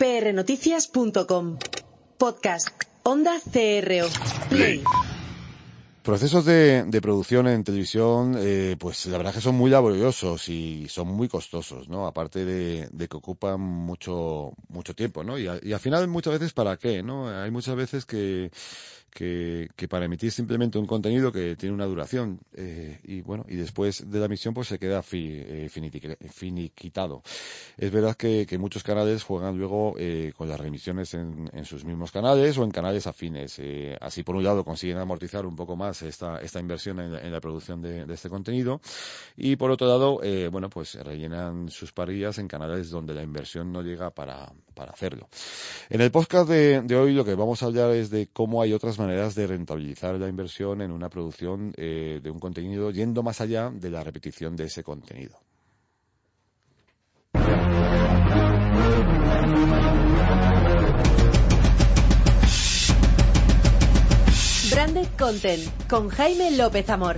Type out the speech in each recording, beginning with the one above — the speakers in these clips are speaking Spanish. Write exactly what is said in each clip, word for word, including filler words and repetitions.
p r noticias punto com. Podcast. Onda C R O. Play. Procesos de, de producción en televisión, eh, pues la verdad que son muy laboriosos y son muy costosos, ¿no? Aparte de, de que ocupan mucho mucho tiempo, ¿no? Y, a, y al final muchas veces ¿para qué, no? Hay muchas veces que que, que para emitir simplemente un contenido que tiene una duración eh, y bueno, y después de la emisión pues se queda fi, eh, finiquitado. Es verdad que, que muchos canales juegan luego eh, con las reemisiones en, en sus mismos canales o en canales afines. Eh, así por un lado consiguen amortizar un poco más esta, esta inversión en, en la producción de, de este contenido y por otro lado, eh, bueno, pues rellenan sus parrillas en canales donde la inversión no llega para, para hacerlo. En el podcast de, de hoy lo que vamos a hablar es de cómo hay otras maneras de rentabilizar la inversión en una producción eh, de un contenido yendo más allá de la repetición de ese contenido. Branded Content con Jaime López Amor.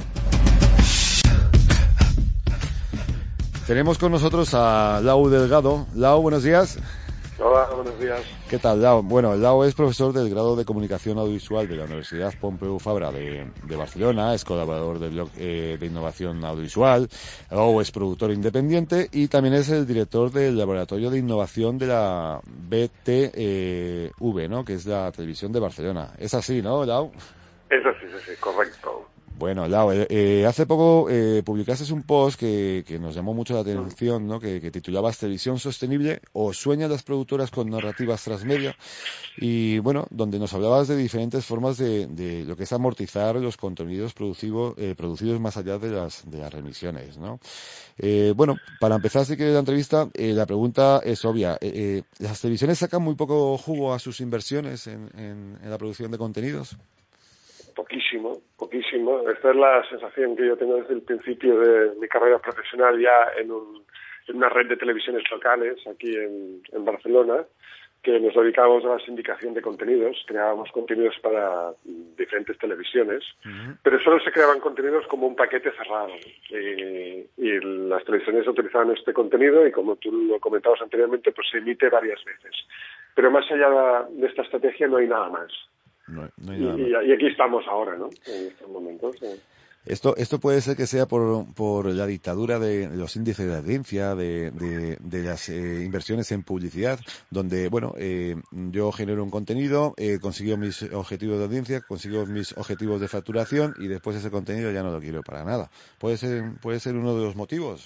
Tenemos con nosotros a Lau Delgado. Lau, buenos días. Hola, buenos días. ¿Qué tal, Lau? Bueno, Lau es profesor del grado de Comunicación Audiovisual de la Universidad Pompeu Fabra de, de Barcelona, es colaborador del blog eh, de Innovación Audiovisual, Lau es productor independiente y también es el director del Laboratorio de Innovación de la B T V, ¿no? Que es la televisión de Barcelona. Es así, ¿no, Lau? Eso sí, sí, sí, correcto. Bueno, Lau, eh, eh, hace poco eh, publicaste un post que, que nos llamó mucho la atención, ¿no? Que, que titulabas Televisión Sostenible o sueñan las productoras con narrativas transmedia y, bueno, donde nos hablabas de diferentes formas de, de lo que es amortizar los contenidos producidos, eh, producidos más allá de las, de las remisiones, ¿no? Eh, bueno, para empezar, si quieres la entrevista, eh, la pregunta es obvia. Eh, eh, ¿Las televisiones sacan muy poco jugo a sus inversiones en, en, en la producción de contenidos? Poquísimo, poquísimo. Esta es la sensación que yo tengo desde el principio de mi carrera profesional ya en, un, en una red de televisiones locales aquí en, en Barcelona, que nos dedicábamos a la sindicación de contenidos, creábamos contenidos para diferentes televisiones, uh-huh. pero solo se creaban contenidos como un paquete cerrado. Y, y las televisiones utilizaban este contenido y, como tú lo comentabas anteriormente, pues se emite varias veces. Pero más allá de esta estrategia no hay nada más. No, no hay nada y, más. y aquí estamos ahora, ¿no? En estos momentos. ¿no? Esto, esto puede ser que sea por, por la dictadura de los índices de audiencia, de, de, de las eh, inversiones en publicidad, donde, bueno, eh, yo genero un contenido, eh, consigo mis objetivos de audiencia, consigo mis objetivos de facturación y después ese contenido ya no lo quiero para nada. ¿Puede ser, puede ser uno de los motivos?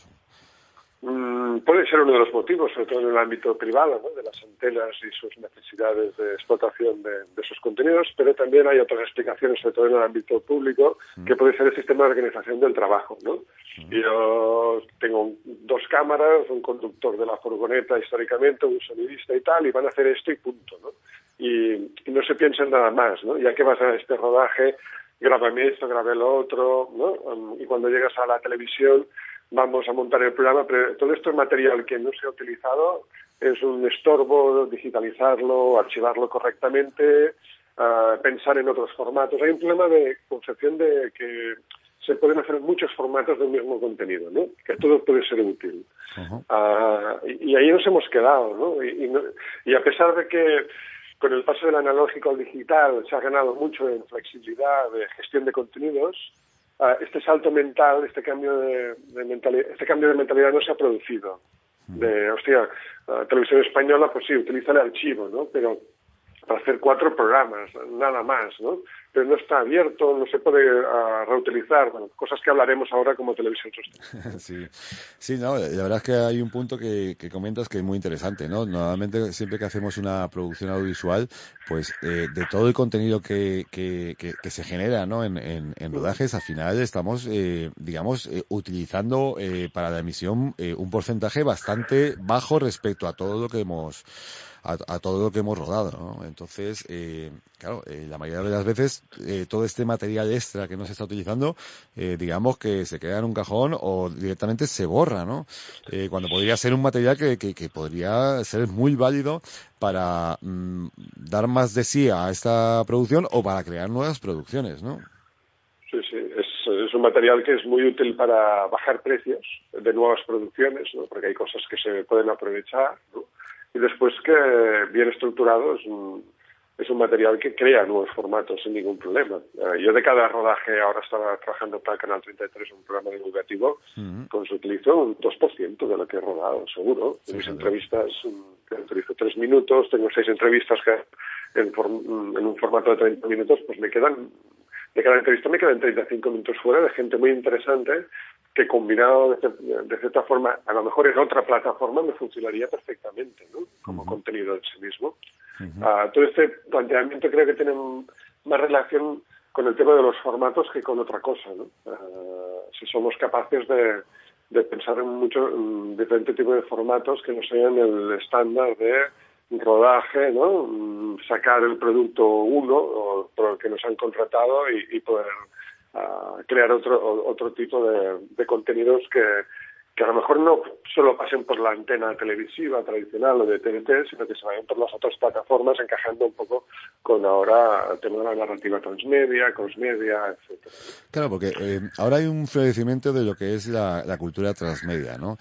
Mm, puede ser uno de los motivos, sobre todo en el ámbito privado, ¿no? De las antenas y sus necesidades de explotación de, de esos contenidos, pero también hay otras explicaciones, sobre todo en el ámbito público, mm. que puede ser el sistema de organización del trabajo, ¿no? Mm. Yo tengo dos cámaras, un conductor de la furgoneta históricamente, un sonidista y tal, y van a hacer esto y punto, ¿no? Y, y no se piensa en nada más, ¿no? Ya que vas a este rodaje, grábame esto, grabé lo otro, ¿no? Um, y cuando llegas a la televisión, vamos a montar el programa, pero todo esto es material que no se ha utilizado, es un estorbo digitalizarlo, archivarlo correctamente, uh, pensar en otros formatos. Hay un problema de concepción de que se pueden hacer muchos formatos del mismo contenido, ¿no? Que todo puede ser útil. Uh-huh. Uh, y, y ahí nos hemos quedado, ¿no? Y, y, no, y a pesar de que con el paso del analógico al digital se ha ganado mucho en flexibilidad de gestión de contenidos, Uh, este salto mental, este cambio de, de mentalidad, este cambio de mentalidad no se ha producido. De, hostia, uh, Televisión Española, pues sí, utiliza el archivo, ¿no? Pero para hacer cuatro programas, nada más, ¿no? Pero no está abierto, no se puede uh, reutilizar, bueno, cosas que hablaremos ahora como televisión sostenible. Sí, sí, no, la verdad es que hay un punto que, que comentas que es muy interesante, ¿no? Normalmente siempre que hacemos una producción audiovisual, pues eh, de todo el contenido que, que, que, que se genera, ¿no? En, en, en rodajes, al final estamos, eh, digamos, eh, utilizando eh, para la emisión eh, un porcentaje bastante bajo respecto a todo lo que hemos A, a todo lo que hemos rodado, ¿no? Entonces, eh, claro, eh, la mayoría de las veces eh, todo este material extra que no se está utilizando, eh, digamos que se queda en un cajón o directamente se borra, ¿no? Eh, cuando podría ser un material que, que, que podría ser muy válido para mm, dar más de sí a esta producción o para crear nuevas producciones, ¿no? Sí, sí, es, es un material que es muy útil para bajar precios de nuevas producciones, ¿no? Porque hay cosas que se pueden aprovechar, ¿no? y después que bien estructurado es un, es un material que crea nuevos formatos sin ningún problema. Uh, yo de cada rodaje, ahora estaba trabajando para el Canal treinta y tres, un programa divulgativo, uh-huh. pues utilizo un dos por ciento de lo que he rodado, seguro. Sí, en mis sí, entrevistas, que utilizo tres minutos, tengo seis entrevistas que en, form, en un formato de treinta minutos, pues me quedan, de cada entrevista me quedan treinta y cinco minutos fuera de gente muy interesante, que combinado de, de cierta forma, a lo mejor en otra plataforma me funcionaría perfectamente, ¿no? Como uh-huh. contenido en sí mismo. Uh-huh. Uh, todo este planteamiento creo que tiene más relación con el tema de los formatos que con otra cosa, ¿no? Uh, si somos capaces de, de pensar en muchos diferentes tipos de formatos que no sean el estándar de rodaje, ¿no? Sacar el producto uno o por el que nos han contratado y, y poder a crear otro otro tipo de, de contenidos que, que a lo mejor no solo pasen por la antena televisiva tradicional o de T N T, sino que se vayan por las otras plataformas, encajando un poco con ahora el tema de la narrativa transmedia, crossmedia, etcétera. Claro, porque eh, ahora hay un florecimiento de lo que es la, la cultura transmedia, ¿no?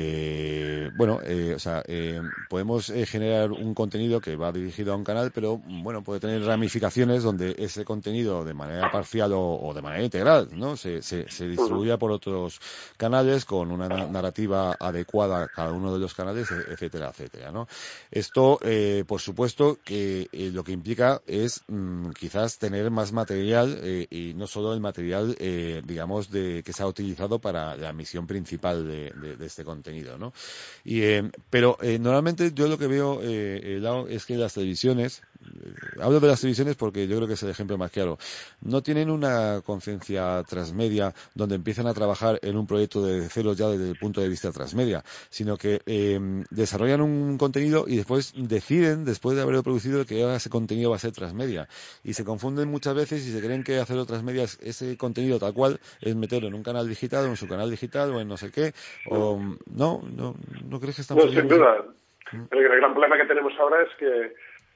Eh, bueno, eh, o sea, eh, podemos eh, generar un contenido que va dirigido a un canal, pero bueno, puede tener ramificaciones donde ese contenido de manera parcial o, o de manera integral, ¿no? Se, se, se distribuya por otros canales con una narrativa adecuada a cada uno de los canales, etcétera, etcétera, ¿no? Esto, eh, por supuesto, que eh, lo que implica es mmm, quizás tener más material eh, y no solo el material, eh, digamos, de que se ha utilizado para la misión principal de, de, de este contenido, ¿no? Y, eh, pero eh, normalmente yo lo que veo, eh, Lau, es que las televisiones, eh, hablo de las televisiones porque yo creo que es el ejemplo más claro, no tienen una conciencia transmedia donde empiezan a trabajar en un proyecto de cero ya desde el punto de vista transmedia, sino que eh, desarrollan un contenido y después deciden, después de haberlo producido, que ahora ese contenido va a ser transmedia. Y se confunden muchas veces y se creen que hacerlo transmedia, ese contenido tal cual, es meterlo en un canal digital, o en su canal digital, o en no sé qué, o no, no, ¿no crees que están No, sin duda. ¿Mm? El, el gran problema que tenemos ahora es que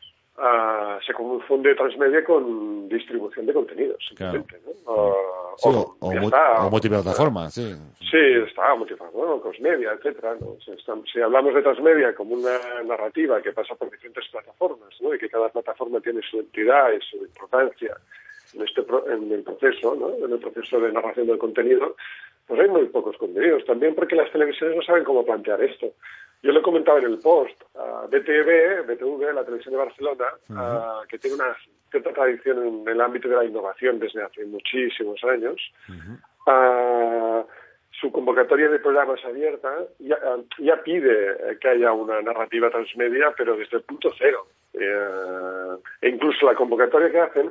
Uh, se confunde transmedia con distribución de contenidos, simplemente, claro. ¿no? Uh, sí, o, o, ya o, está, o multiplataforma, uh, sí. Sí, está, multiplataforma, crossmedia, etcétera, ¿no? Si, estamos, si hablamos de transmedia como una narrativa que pasa por diferentes plataformas, ¿no? Y que cada plataforma tiene su entidad y su importancia en este pro, en el proceso, ¿no? En el proceso de narración del contenido, pues hay muy pocos contenidos. También porque las televisiones no saben cómo plantear esto. Yo lo comentaba en el post, uh, B T V, B T V, la televisión de Barcelona, uh-huh. uh, que tiene una cierta tradición en el ámbito de la innovación desde hace muchísimos años, uh-huh. uh, su convocatoria de programas abierta ya, uh, ya pide que haya una narrativa transmedia, pero desde el punto cero. Uh, e incluso la convocatoria que hacen,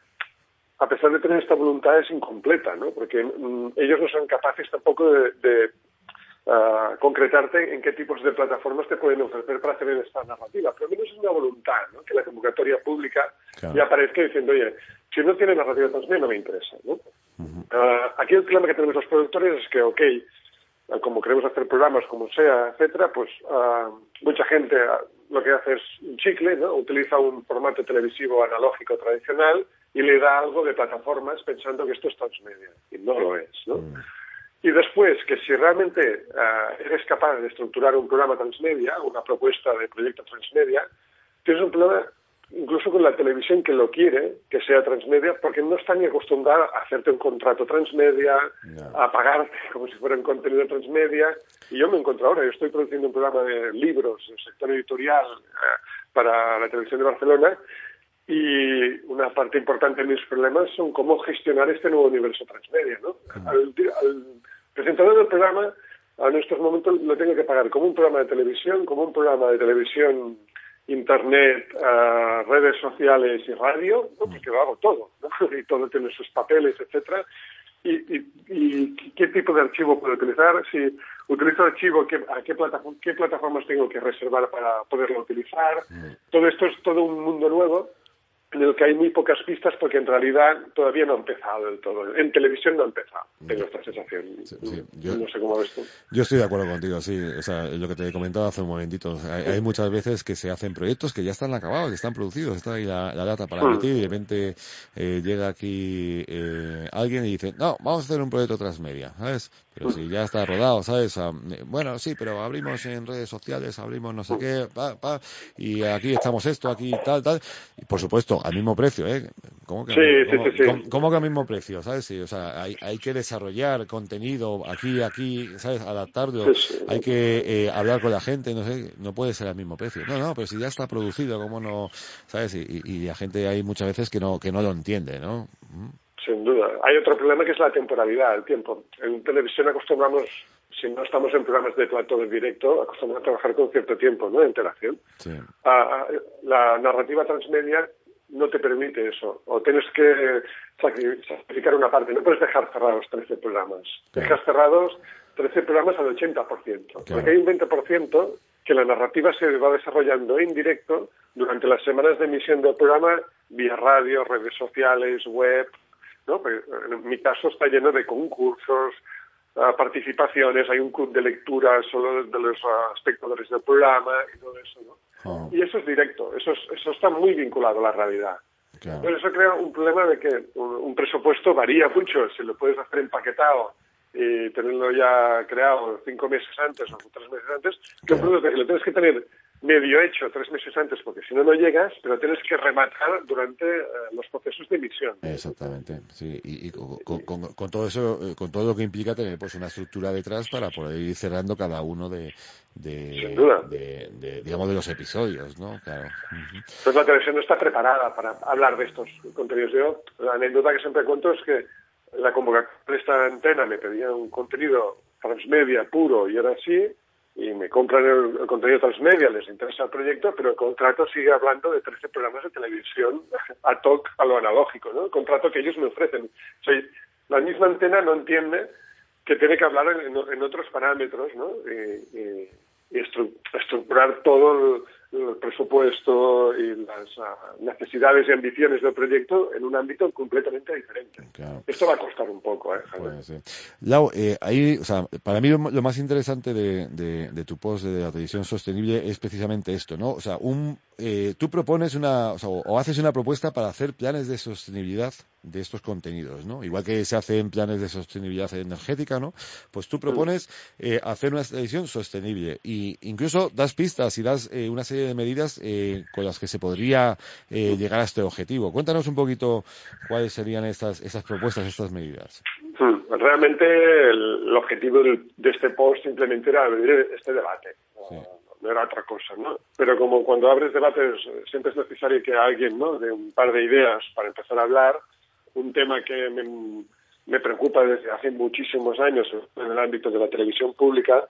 a pesar de tener esta voluntad, es incompleta, ¿no? Porque um, ellos no son capaces tampoco de... de Uh, concretarte en qué tipos de plataformas te pueden ofrecer para hacer esta narrativa. Pero al menos es una voluntad, ¿no? Que la convocatoria pública claro. ya aparezca diciendo, oye, si no tiene narrativa transmedia no me interesa, ¿no? Uh-huh. Uh, aquí el problema que tenemos los productores es que, ok, uh, como queremos hacer programas, como sea, etcétera, pues uh, mucha gente uh, lo que hace es un chicle, ¿no? Utiliza un formato televisivo analógico tradicional y le da algo de plataformas pensando que esto es transmedia. Y no lo es, ¿no? Uh-huh. Y después, que si realmente uh, eres capaz de estructurar un programa transmedia, una propuesta de proyecto transmedia, tienes un problema incluso con la televisión que lo quiere, que sea transmedia, porque no está ni acostumbrada a hacerte un contrato transmedia, no. a pagarte como si fuera un contenido transmedia. Y yo me encuentro ahora, yo estoy produciendo un programa de libros del sector editorial uh, para la televisión de Barcelona, y una parte importante de mis problemas son cómo gestionar este nuevo universo transmedia, ¿no? Uh-huh. Al, al presentador del programa, en estos momentos lo tengo que pagar como un programa de televisión, como un programa de televisión, internet, uh, redes sociales y radio, ¿no? Porque lo hago todo, ¿no? Y todo tiene sus papeles, etcétera. Y, y, y qué tipo de archivo puedo utilizar, si utilizo archivo, ¿qué, a qué, plataform qué plataformas tengo que reservar para poderlo utilizar. Uh-huh. Todo esto es todo un mundo nuevo. en el que hay muy pocas pistas porque en realidad todavía no ha empezado del todo. En televisión no ha empezado, tengo esta sensación. Sí, sí. Yo, no sé cómo ves tú. Yo estoy de acuerdo contigo, sí. O sea, lo que te he comentado hace un momentito. O sea, hay, hay muchas veces que se hacen proyectos que ya están acabados, que están producidos, está ahí la, la data para emitir y de repente eh, llega aquí eh, alguien y dice, no, vamos a hacer un proyecto transmedia, ¿sabes? Pero si ya está rodado, ¿sabes? O sea, bueno, sí, pero abrimos en redes sociales, abrimos no sé qué, pa, pa, y aquí estamos esto, aquí tal, tal. Y por supuesto, al mismo precio, ¿eh? ¿Cómo que, sí, cómo, sí, sí, sí. ¿cómo, cómo que al mismo precio, ¿sabes? Sí, o sea, hay, hay que desarrollar contenido aquí, aquí, ¿sabes? Adaptarlo, Sí, sí. hay que eh, hablar con la gente, no sé, no puede ser al mismo precio. No, no, pero si ya está producido, ¿cómo no? ¿Sabes? Y, y la gente hay muchas veces que no, que no lo entiende, ¿no? Mm. Sin duda. Hay otro problema que es la temporalidad, el tiempo. En televisión acostumbramos, si no estamos en programas de plató de directo, acostumbramos a trabajar con cierto tiempo, ¿no?, de interacción. Sí. Ah, la narrativa transmedia no te permite eso. O tienes que sacrificar una parte. No puedes dejar cerrados trece programas. Claro. Dejas cerrados trece programas al ochenta por ciento. Claro. Porque hay un veinte por ciento que la narrativa se va desarrollando en directo durante las semanas de emisión del programa vía radio, redes sociales, web, ¿no? En mi caso está lleno de concursos, uh, participaciones, hay un club de lectura solo de los uh, espectadores del programa y todo eso, ¿no? Oh. Y eso es directo, eso, es, eso está muy vinculado a la realidad. Claro. Entonces eso crea un problema de que un, un presupuesto varía mucho, si lo puedes hacer empaquetado y tenerlo ya creado cinco meses antes o tres meses antes, que un producto que lo tienes que tener medio hecho tres meses antes, porque si no, no llegas, pero tienes que rematar durante uh, los procesos de emisión. Exactamente, sí, y, y con, con, con, con todo eso, con todo lo que implica tener pues una estructura detrás para poder ir cerrando cada uno de, de, Sin duda. de, de digamos, de los episodios, ¿no? Claro. Uh-huh. Entonces la televisión no está preparada para hablar de estos contenidos. Yo, la anécdota que siempre cuento es que la convocatoria de esta antena me pedía un contenido transmedia puro y era así, y me compran el, el contenido transmedia, les interesa el proyecto, pero el contrato sigue hablando de trece programas de televisión ad hoc a lo analógico, ¿no? El contrato que ellos me ofrecen. O sea, la misma antena no entiende que tiene que hablar en, en otros parámetros, ¿no? Y, y, y estru, estructurar todo el, el presupuesto y las uh, necesidades y ambiciones del proyecto en un ámbito completamente diferente. Claro. Esto va a costar un poco, ¿eh? Pues, sí. Lau, eh, ahí, o sea, para mí lo, lo más interesante de, de, de tu post de la televisión sostenible es precisamente esto, ¿no? O sea, un, eh, tú propones una, o, sea, o haces una propuesta para hacer planes de sostenibilidad de estos contenidos, ¿no? Igual que se hacen planes de sostenibilidad energética, ¿no? Pues tú propones eh, hacer una televisión sostenible y incluso das pistas y das eh, una serie de medidas eh, con las que se podría eh, llegar a este objetivo. Cuéntanos un poquito cuáles serían estas, estas propuestas, estas medidas. Realmente el, el objetivo del, de este post simplemente era abrir este debate. Sí. No era otra cosa, ¿no? Pero como cuando abres debates siempre es necesario que alguien, ¿no?, dé un par de ideas para empezar a hablar. Un tema que me, me preocupa desde hace muchísimos años en el ámbito de la televisión pública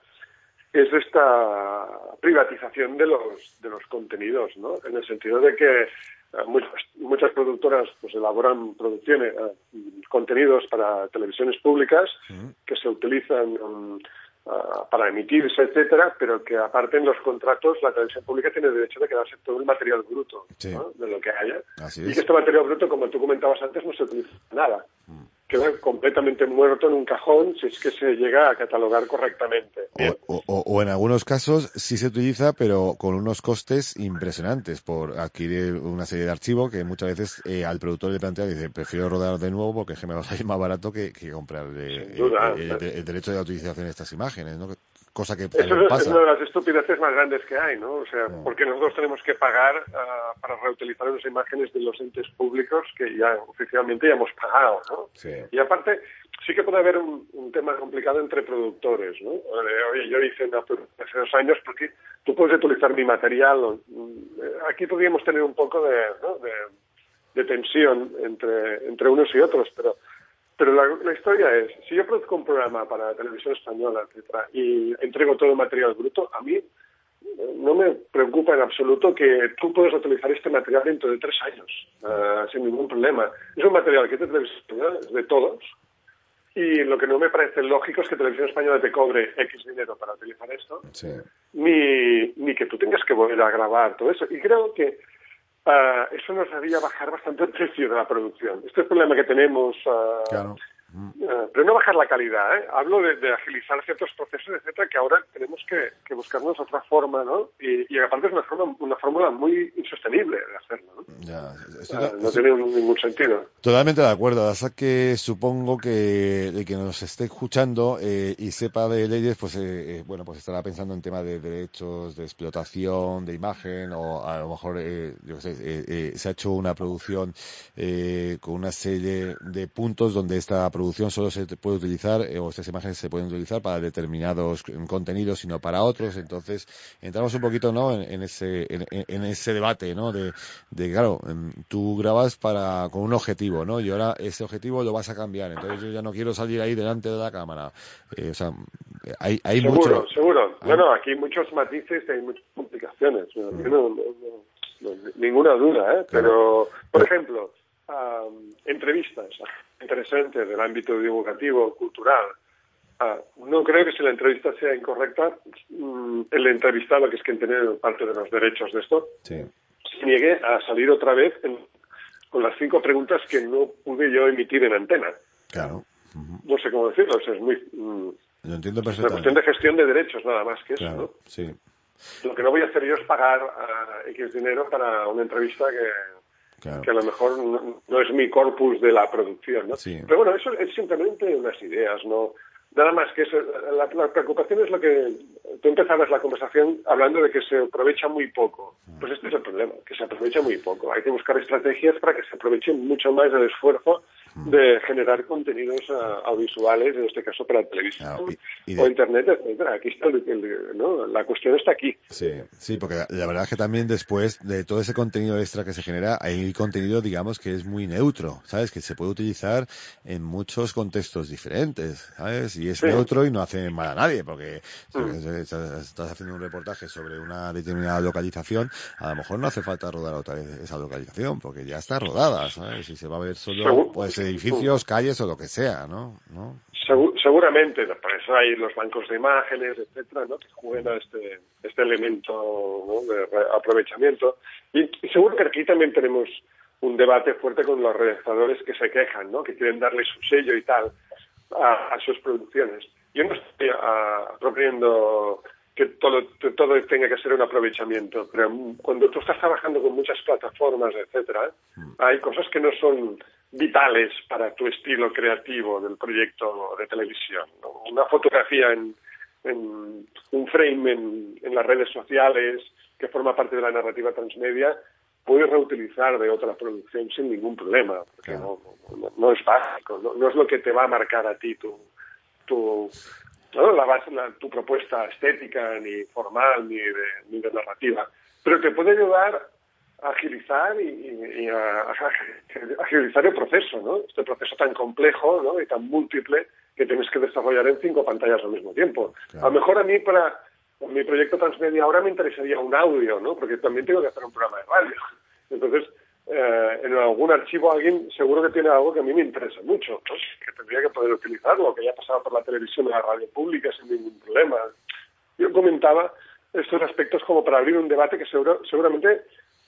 es esta privatización de los de los contenidos, ¿no? En el sentido de que uh, muchas, muchas productoras pues elaboran producciones, uh, contenidos para televisiones públicas uh-huh. que se utilizan um, uh, para emitirse, etcétera, pero que aparte en los contratos la televisión pública tiene derecho de quedarse todo el material bruto, sí. ¿no?, de lo que haya. Así y es. Que este material bruto, como tú comentabas antes, no se utiliza nada. Uh-huh. Queda completamente muerto en un cajón si es que se llega a catalogar correctamente. O, o, o en algunos casos sí se utiliza, pero con unos costes impresionantes por adquirir una serie de archivos que muchas veces eh, al productor le plantea y dice, prefiero rodar de nuevo porque es que me va a salir más barato que, que comprar eh, duda, el, el, el derecho de la utilización de estas imágenes, ¿no? Cosa que Eso es, pasa. es una de las estupideces más grandes que hay, ¿no? O sea, no. porque nosotros tenemos que pagar uh, para reutilizar las imágenes de los entes públicos que ya oficialmente ya hemos pagado, ¿no? Sí. Y aparte, sí que puede haber un, un tema complicado entre productores, ¿no? Oye, yo hice una hace dos años porque tú puedes utilizar mi material. Aquí podríamos tener un poco de, ¿no?, de, de tensión entre, entre unos y otros, pero Pero la, la historia es, si yo produzco un programa para la televisión española, etcétera, y entrego todo el material bruto, a mí no me preocupa en absoluto que tú puedas utilizar este material dentro de tres años, uh, sin ningún problema. Es un material que es de televisión española, es de todos, y lo que no me parece lógico es que Televisión Española te cobre X dinero para utilizar esto, sí. ni, ni que tú tengas que volver a grabar todo eso. Y creo que uh, eso nos haría bajar bastante el precio de la producción. Este es el problema que tenemos. Uh, claro. Uh, pero no bajar la calidad, ¿eh? Hablo de, de agilizar ciertos procesos, etcétera, que ahora tenemos que, que buscarnos otra forma, ¿no? Y, y aparte es una forma, una fórmula muy insostenible de hacerlo, ¿no? Ya, esto, uh, no esto, tiene ningún sentido. Totalmente de acuerdo. Hasta que supongo que el que nos esté escuchando eh, y sepa de leyes, pues eh, eh, bueno, pues estará pensando en temas de derechos, de explotación, de imagen, o a lo mejor, eh, yo qué sé, eh, eh, se ha hecho una producción eh, con una serie de puntos donde esta producción solo se puede utilizar, eh, o estas imágenes se pueden utilizar para determinados contenidos y no para otros. Entonces, entramos un poquito, ¿no?, en, en ese en, en ese debate, ¿no?, de, de claro, tú grabas para con un objetivo, ¿no? Y ahora ese objetivo lo vas a cambiar. Entonces yo ya no quiero salir ahí delante de la cámara. Eh, o sea, hay, hay seguro, mucho... Seguro, hay... No, no, aquí hay muchos matices y hay muchas complicaciones. No, mm. no, no, no, no, ninguna duda, ¿eh? Claro. Pero, por ejemplo, um, entrevistas interesantes del ámbito divulgativo, cultural. Uh, no creo que si la entrevista sea incorrecta, um, el entrevistado, que es quien tiene parte de los derechos de esto, sí. se niegue a salir otra vez en, con las cinco preguntas que no pude yo emitir en antena. Claro. Uh-huh. No sé cómo decirlo, eso es muy... Um, Lo entiendo perfectamente. Es una cuestión de gestión de derechos, nada más que eso, claro, ¿no? Sí. Lo que no voy a hacer yo es pagar uh, X dinero para una entrevista que, claro. que a lo mejor no, no es mi corpus de la producción, ¿no? Sí. Pero bueno, eso es simplemente unas ideas, ¿no? Nada más que eso. La, la preocupación es lo que... Tú empezabas la conversación hablando de que se aprovecha muy poco. Pues este es el problema, que se aprovecha muy poco. Hay que buscar estrategias para que se aproveche mucho más el esfuerzo de generar contenidos uh, audiovisuales, en este caso para televisión claro, y, y de... o internet, etcétera. Aquí está el, el, ¿no? La cuestión está aquí. Sí, sí, porque la, la verdad es que también después de todo ese contenido extra que se genera, hay contenido, digamos, que es muy neutro, ¿sabes? Que se puede utilizar en muchos contextos diferentes, ¿sabes? Y es sí. neutro y no hace mal a nadie, porque mm. si estás haciendo un reportaje sobre una determinada localización, a lo mejor no hace falta rodar otra vez esa localización, porque ya está rodada, ¿sabes? Y se va a ver solo, pues, edificios, calles o lo que sea, ¿no? ¿No? Segur, seguramente, por eso hay los bancos de imágenes, etcétera, ¿no? Que juegan a este, este elemento, ¿no?, de aprovechamiento. Y, y seguro que aquí también tenemos un debate fuerte con los realizadores que se quejan, ¿no?, que quieren darle su sello y tal a, a sus producciones. Yo no estoy a, proponiendo que todo, todo tenga que ser un aprovechamiento, pero cuando tú estás trabajando con muchas plataformas, etcétera, hay cosas que no son vitales para tu estilo creativo del proyecto de televisión, ¿no? Una fotografía en, en un frame en, en las redes sociales que forma parte de la narrativa transmedia puedes reutilizar de otra producción sin ningún problema, porque claro. no, no, no es básico, no, no es lo que te va a marcar a ti tu, tu, ¿no? la base, la, tu propuesta estética, ni formal, ni de, ni de narrativa, pero te puede ayudar a agilizar y, y, y a, a agilizar el proceso, ¿no? Este proceso tan complejo, ¿no?, y tan múltiple que tienes que desarrollar en cinco pantallas al mismo tiempo. Claro. A lo mejor a mí para mi proyecto transmedia ahora me interesaría un audio, ¿no?, porque también tengo que hacer un programa de radio. Entonces, eh, en algún archivo alguien seguro que tiene algo que a mí me interesa mucho, ¿no?, que tendría que poder utilizarlo, que ya pasaba por la televisión y la radio pública sin ningún problema. Yo comentaba estos aspectos como para abrir un debate que seguro, seguramente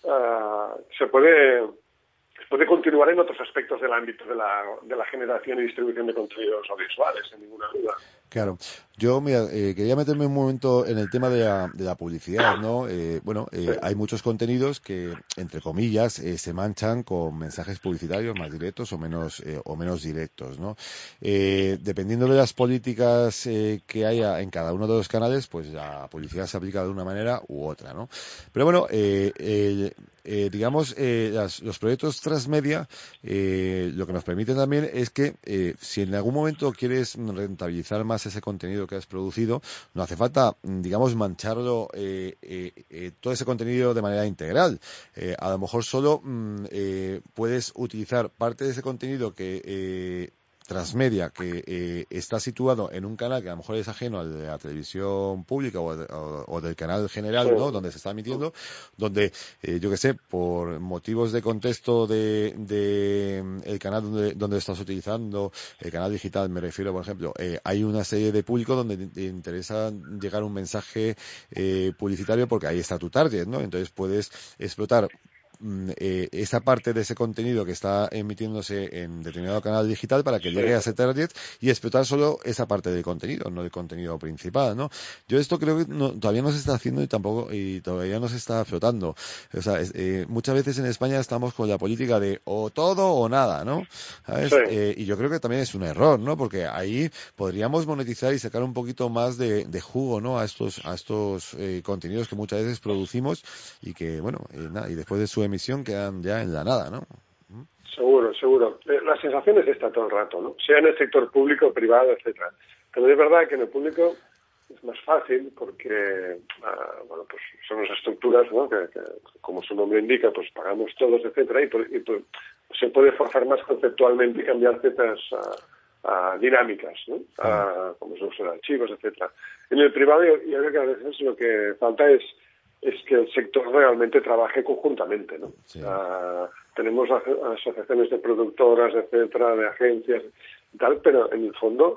Uh, se puede se puede continuar en otros aspectos del ámbito de la, de la generación y distribución de contenidos audiovisuales, sin ninguna duda. Claro. Yo, mira, eh, quería meterme un momento en el tema de la, de la publicidad, ¿no? Eh, bueno, eh, sí. Hay muchos contenidos que, entre comillas, eh, se manchan con mensajes publicitarios más directos o menos eh, o menos directos, ¿no? Eh, dependiendo de las políticas eh, que haya en cada uno de los canales, pues la publicidad se aplica de una manera u otra, ¿no? Pero bueno, eh, eh, eh, digamos, eh, las, los proyectos transmedia, eh, lo que nos permiten también es que eh, si en algún momento quieres rentabilizar más ese contenido que has producido, no hace falta, digamos, mancharlo eh, eh, eh, todo ese contenido de manera integral. Eh, a lo mejor solo mm, eh, puedes utilizar parte de ese contenido que eh, transmedia que eh, está situado en un canal que a lo mejor es ajeno al de la televisión pública o, de, o, o del canal general, ¿no?, donde se está emitiendo, donde eh, yo que sé, por motivos de contexto de, de el canal donde, donde estás utilizando, el canal digital me refiero, por ejemplo, eh, hay una serie de público donde te interesa llegar un mensaje eh, publicitario porque ahí está tu target, ¿no? Entonces puedes explotar eh, esa parte de ese contenido que está emitiéndose en determinado canal digital para que Sí. llegue a ese target y explotar solo esa parte del contenido, no el contenido principal, ¿no? Yo esto creo que no, todavía no se está haciendo y tampoco y todavía no se está flotando. O sea, es, eh, muchas veces en España estamos con la política de o todo o nada, ¿no? ¿Sabes? Sí. Eh, y yo creo que también es un error, ¿no? Porque ahí podríamos monetizar y sacar un poquito más de, de jugo, ¿no? A estos a estos eh, contenidos que muchas veces producimos y que, bueno, eh, nada, y después de su emisión quedan ya en la nada, ¿no? Seguro, seguro. Eh, la sensación es esta todo el rato, ¿no? Sea en el sector público, privado, etcétera. Pero es verdad que en el público es más fácil porque, ah, bueno, pues son las estructuras, ¿no? Que, que, como su nombre indica, pues pagamos todos, etcétera, y, y pues, se puede forzar más conceptualmente y cambiar ciertas uh, uh, dinámicas, ¿no? Uh, como son los archivos, etcétera. En el privado yo, yo creo que a veces lo que falta es es que el sector realmente trabaje conjuntamente, ¿no? Sí. Uh, tenemos asociaciones de productoras, etcétera, de agencias y tal, pero en el fondo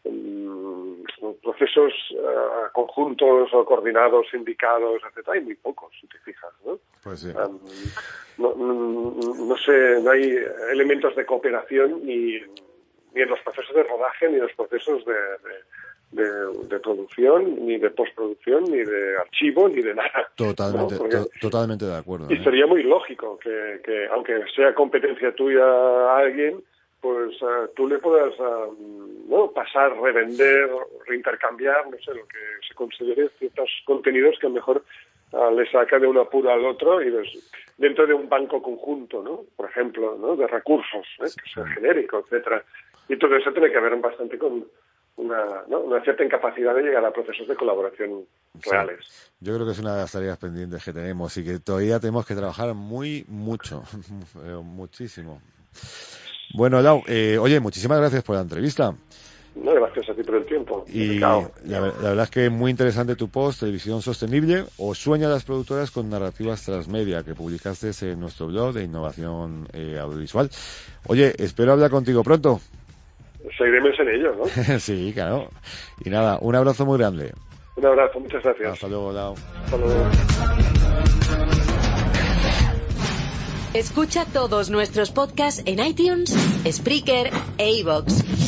um, procesos uh, conjuntos o coordinados, sindicados, etcétera, hay muy pocos, si te fijas, ¿no? Pues sí. Um, no, no, no sé, no hay elementos de cooperación ni, ni en los procesos de rodaje ni en los procesos de, de De, de producción, ni de postproducción, ni de archivo, ni de nada. Totalmente, ¿no? Porque, to totalmente de acuerdo. Y ¿eh? sería muy lógico que, que, aunque sea competencia tuya a alguien, pues uh, tú le puedas uh, ¿no? pasar, revender, reintercambiar, no sé, lo que se considere ciertos contenidos que a lo mejor uh, le saca de un apuro al otro y pues, dentro de un banco conjunto, ¿no? Por ejemplo, ¿no? De recursos, ¿eh? Que sea genérico, etcétera. Y todo eso tiene que ver bastante con Una, ¿no? una cierta incapacidad de llegar a procesos de colaboración reales. Sí. Yo creo que es una de las tareas pendientes que tenemos y que todavía tenemos que trabajar muy, mucho, muchísimo. Bueno, Lau, eh, oye, muchísimas gracias por la entrevista. No, gracias a ti por el tiempo. Y la, la verdad es que es muy interesante tu post, Televisión Sostenible, o Sueña las productoras con narrativas transmedia, que publicaste en nuestro blog de innovación eh, audiovisual. Oye, espero hablar contigo pronto. Seguiremos en ello, ¿no? Sí, claro. Y nada, un abrazo muy grande. Un abrazo, muchas gracias. Hasta luego, Lau. Hasta luego. Escucha todos nuestros podcasts en iTunes, Spreaker e iVoox.